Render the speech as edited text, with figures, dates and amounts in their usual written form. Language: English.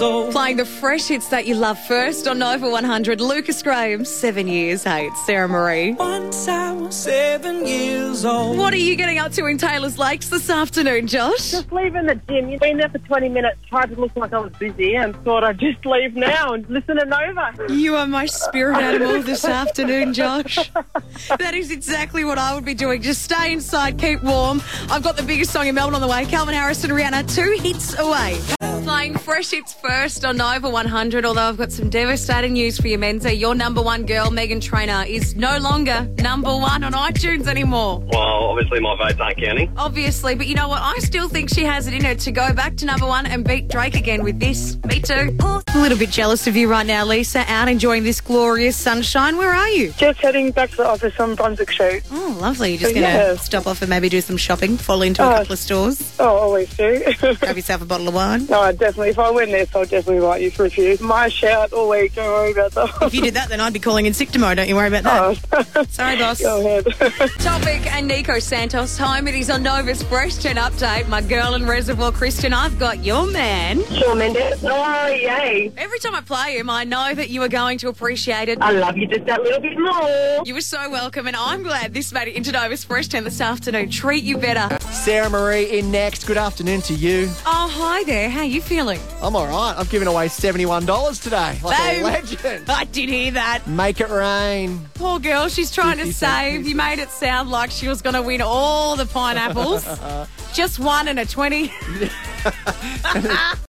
old. Playing the fresh hits that you love first on Nova 100. Lucas Graham, 7 years, 8. Sarah Marie. Once I was 7 years old. What are you getting up to in Taylor's Lakes this afternoon, Josh? Just leaving the gym. You've been there for 20 minutes, tried to look like I was busy and thought I'd just leave now and listen to Nova. You are my spirit animal this afternoon, Josh. That is exactly what I would be doing. Just stay inside, keep warm. I've got the biggest song in Melbourne on the way. Calvin Harris and Rihanna, 2 hits away. Playing fresh hits first on Nova 100, although I've got some devastating news for you, Menza. Your number one girl, Megan Trainor, is no longer number one on iTunes anymore. Well, obviously my votes aren't counting. Obviously, but you know what? I still think she has it in her to go back to number one and beat Drake again with this. Me too. A little bit jealous of you right now, Lisa. Out enjoying this glorious sunshine. Where are you? Just heading back to the office on Brunswick Street. Oh, lovely. You're just going to stop off and maybe do some shopping, fall into a couple of stores, Oh, always do. grab yourself a bottle of wine. No, I definitely, if I win this, I'll definitely invite you for a few. My shout all week, don't worry about that. If you did that, then I'd be calling in sick tomorrow. Don't you worry about that. Oh. Sorry, boss. Go ahead. Topic and Nico Santos. Time it is on Nova's Fresh 10 update. My girl in Reservoir, Christian, I've got your man. Shawn Mendes. Oh, yay. Every time I play him, I know that you are going to appreciate it. I love you just that little bit more. You were so welcome, and I'm glad this made it into Nova's Fresh 10 this afternoon. Treat you better. Sarah Marie in next. Good afternoon to you. Oh, hi there. How are you feeling? I'm all right. I've given away $71 today. Like a Boom. legend. I did hear that. Make it rain. Poor girl, she's trying to 50 cent save. piece. You made it sound like she was going to win all the pineapples. Just one and a 20.